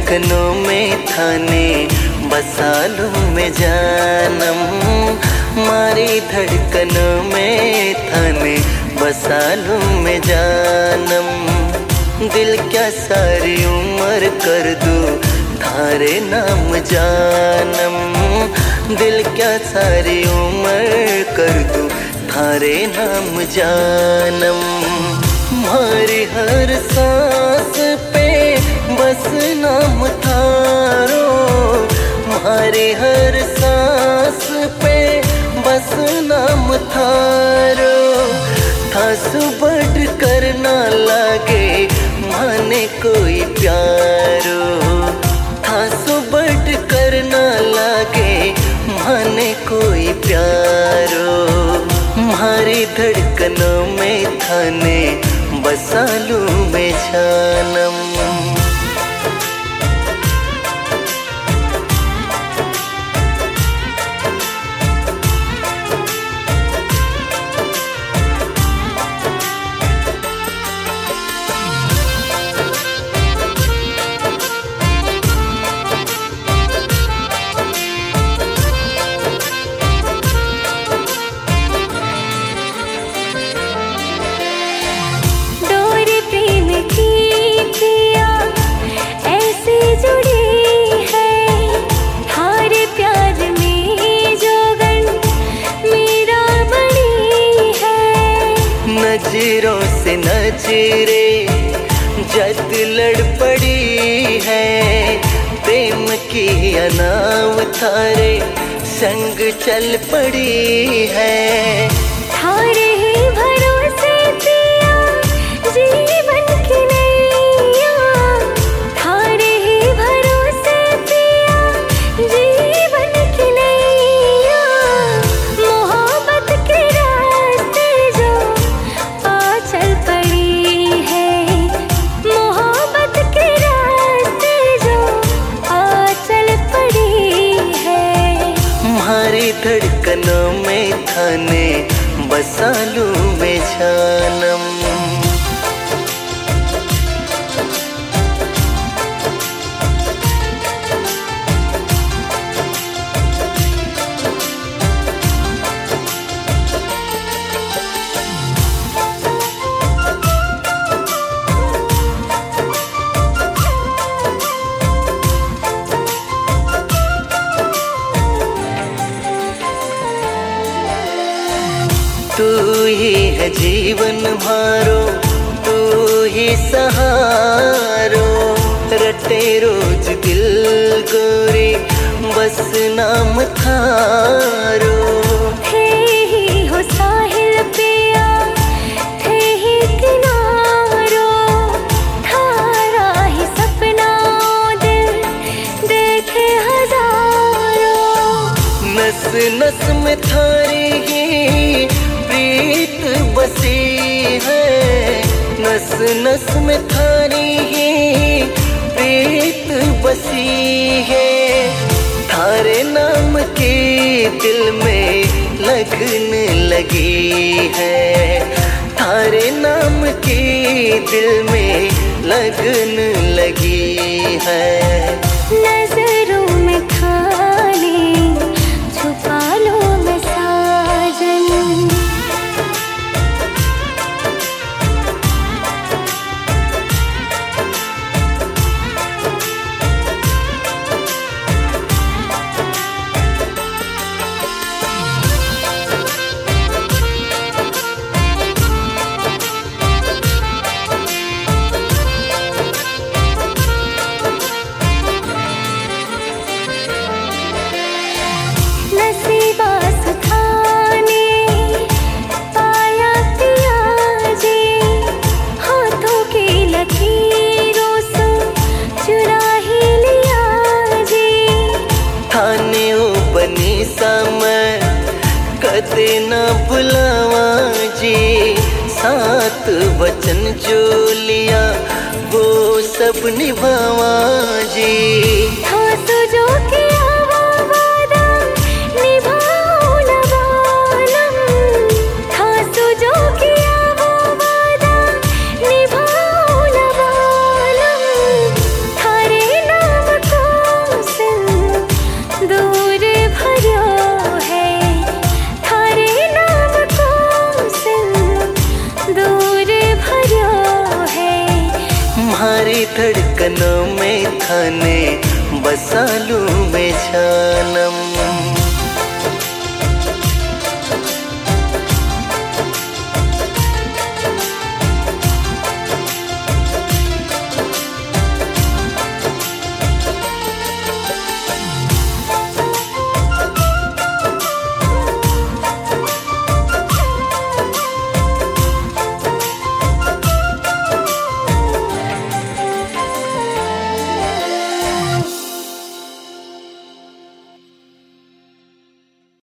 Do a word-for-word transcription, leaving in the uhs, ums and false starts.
धड़कनों में थाने बसा लूं मैं जानम, मारी धड़कनों में थाने बसा लूं मैं जानम। दिल क्या सारी उम्र कर दूं थारे नाम जानम, दिल क्या सारी उम्र कर दूं थारे नाम जानम। मारी हर सांस पे बस नाम थारो, मारी हर सांस पे बस नाम थारो। थासु बढ़ कर ना लागे माने कोई प्यारो, थासु बढ़ कर ना लागे माने कोई प्यारो। मारी धड़कनों में थाने बसा लूं मैं जानम। नजरों से नजरे जद लड़ पड़ी है, प्रेम की अनाव थारे संग चल पड़ी है। थारे ही भरोसे पिया जीवन की नैया, थारे ही भरोसे पिया जीवन की नैया। मोहब्बत के रास्ते जो चल पड़ी है, मोहब्बत के रास्ते जो आ चल पड़ी है। मारी धड़कनों में थाने बसा लूं मैं जानम। तू ही है जीवन मारो, तू ही सहारो। रटे रोज दिल गोरी बस नाम थारो। थे ही हो साहिल पिया, थे ही किनारो। थारा ही सपना दिल देखे हजारों। नस नस में थारी ही प्रीत बसी है, नस नस में थारी ही प्रीत बसी है। थारे नाम की दिल में लगन लगी है, थारे नाम की दिल में लगन लगी है। नजरों में थाने छुपा लो मैं साजन। नसीबा सुखाने पाया पिया जी, हाथों की लकीरों से चुरा ही लिया जी। थाने ओ बनी समय कदे न बुलावा जी, सात वचन जो लिया वो सब निभावा जी। थासु जो किया वो वादा निभाओ न वालम, थासु जो किया वो वादा निभाओ न वालम। थारे नाम नैना में थाने बसालू